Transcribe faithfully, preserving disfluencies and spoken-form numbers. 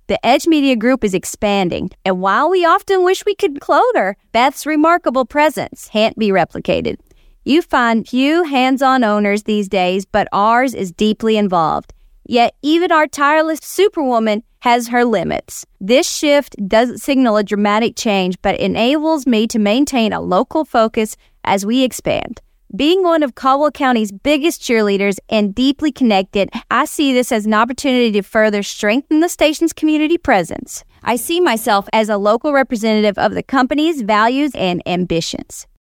The Edge Media Group is expanding, and while we often wish we could clone her, Beth's remarkable presence can't be replicated. You find few hands-on owners these days, but ours is deeply involved. Yet even our tireless superwoman has her limits. This shift doesn't signal a dramatic change, but enables me to maintain a local focus as we expand. Being one of Caldwell County's biggest cheerleaders and deeply connected, I see this as an opportunity to further strengthen the station's community presence. I see myself as a local representative of the company's values and ambitions.